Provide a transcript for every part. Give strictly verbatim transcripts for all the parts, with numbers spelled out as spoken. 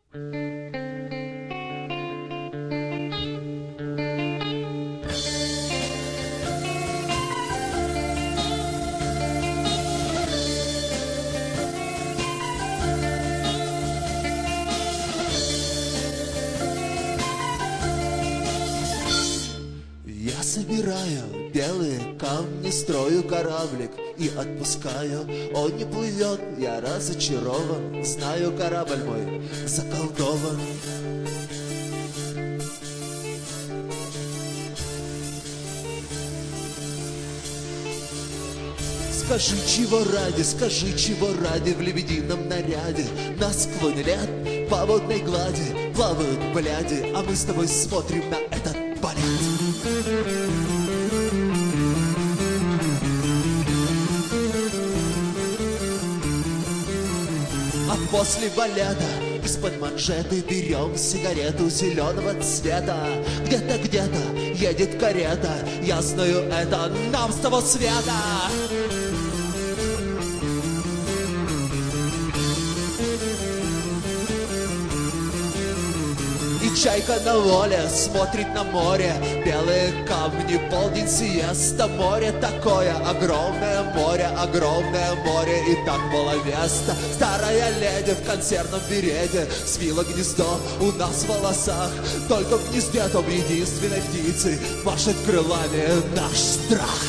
Я собираю белые камни, строю кораблик и отпускаю. Он не плывет, я разочарован, знаю, корабль мой заколдован. Скажи, чего ради, скажи, чего ради в лебедином наряде на склоне лет по водной глади плавают бляди, а мы с тобой смотрим на этот балет. А после балета из-под манжеты берем сигарету зеленого цвета. Где-то, где-то едет карета, я знаю, это нам с того света. И чайка на воле смотрит на море, белые камни, полдень, сиеста. Море такое огромное, море, огромное море. И так мало места. Старая леди в консервном берете свила гнездо у нас в волосах. Только в гнезде том единственной птицы машет крылами наш страх.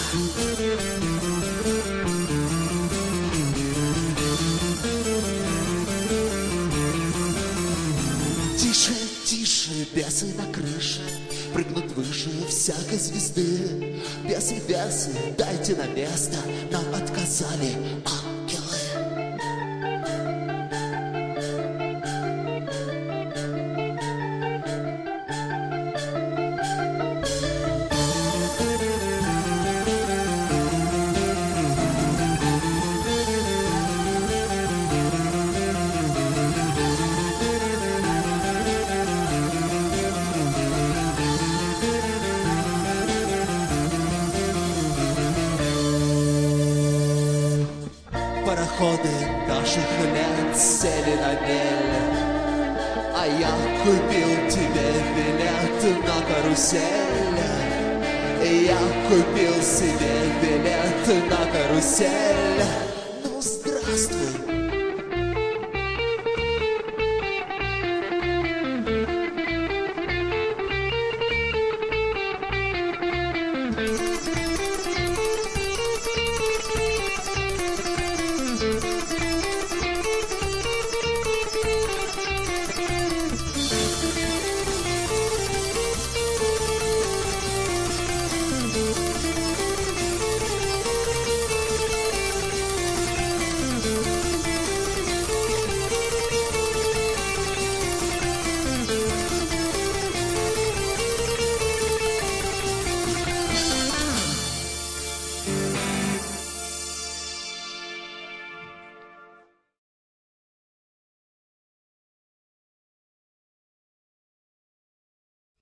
Тише, тише, бесы на крыше прыгнут выше всякой звезды. Бесы, бесы, дайте на место, нам отказали ангелы. Пароходы наших лет сели на мель, а я купил тебе билет на карусель. Я купил себе билет на карусель. Ну, здравствуй,